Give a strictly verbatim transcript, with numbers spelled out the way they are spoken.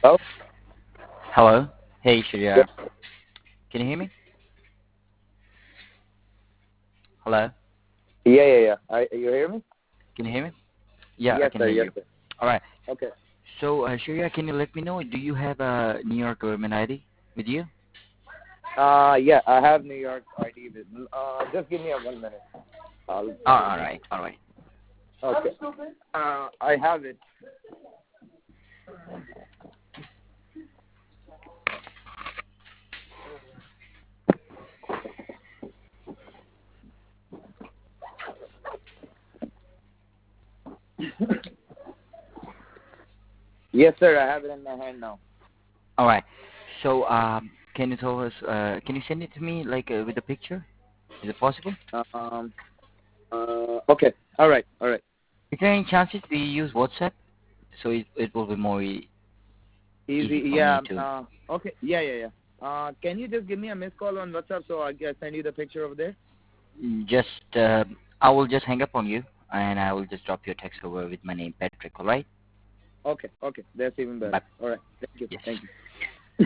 Oh, Hello. Hey, yes. Shreya. Can you hear me? Hello. Yeah, yeah, yeah. I, you hear me? Can you hear me? Yeah, I Yes, can sir. hear Yes, you. sir. All right. Okay. So, uh, Shreya, can you let me know? Do you have a New York government I D with you? Uh, yeah, I have New York I D with me. Uh, just give me a one minute. I'll. Oh, all right. All right. Okay. Uh, I have it. Yes, sir. I have it in my hand now. All right. So, um, can you tell us? Uh, can you send it to me like uh, with a picture? Is it possible? Um. Uh. Okay. All right. All right. Is there any chances we use WhatsApp so it it will be more e- easy Easy. for Yeah. me to Uh. Okay. Yeah. Yeah. Yeah. Uh. Can you just give me a missed call on WhatsApp so I can send you the picture over there? just? Uh, I will just hang up on you and I will just drop your text over with my name, Patrick. All right. Okay. Okay. That's even better. Bye. All right. Thank you. Yes. Thank you.